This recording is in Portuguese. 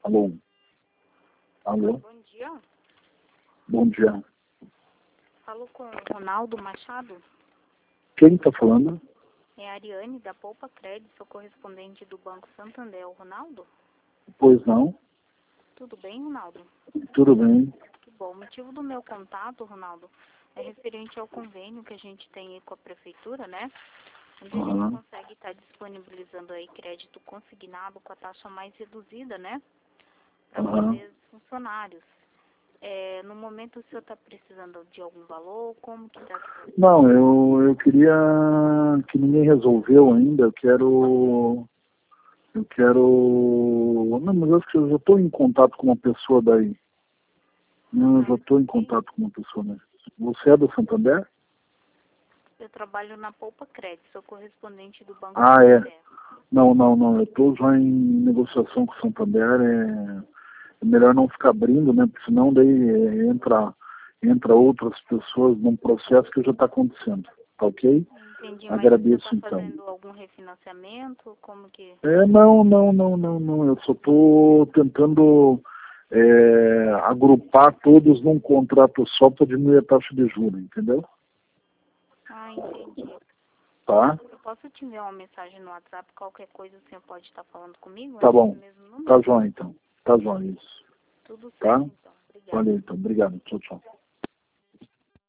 Alô? Alô? Bom dia. Bom dia. Falo com o Ronaldo Machado. Quem está falando? É a Ariane, da Poupa Crédito, sou correspondente do Banco Santander. O Ronaldo? Pois não. Tudo bem, Ronaldo? Tudo bem. Que bom. O motivo do meu contato, Ronaldo, é referente ao convênio que a gente tem aí com a Prefeitura, né? Onde a gente consegue estar disponibilizando aí crédito consignado com a taxa mais reduzida, né? Para vocês, funcionários. No momento, o senhor está precisando de algum valor? Como que está? Não, eu queria que ninguém resolveu ainda. Eu quero... Não, mas eu acho que eu já estou em contato com uma pessoa daí. Não, eu já estou em contato com uma pessoa daí. Você é do Santander? Eu trabalho na Poupa Crédito, sou correspondente do Banco Ah, é. Santander. Não. Eu estou já em negociação com o Santander. É melhor não ficar abrindo, né? Porque senão daí entra outras pessoas num processo que já está acontecendo. Tá ok? Entendi, mas Agradeço, você está então. fazendo algum refinanciamento? Como que... Não. Eu só estou tentando agrupar todos num contrato só para diminuir a taxa de juros, entendeu? Ah, entendi. Tá? Eu posso te enviar uma mensagem no WhatsApp, qualquer coisa o senhor pode estar falando comigo? Tá bom. Nesse mesmo número? Tá joia, então. Tá joia, isso. Tudo Tá? certo, então. Obrigada. Valeu, então. Obrigado. Tchau, tchau.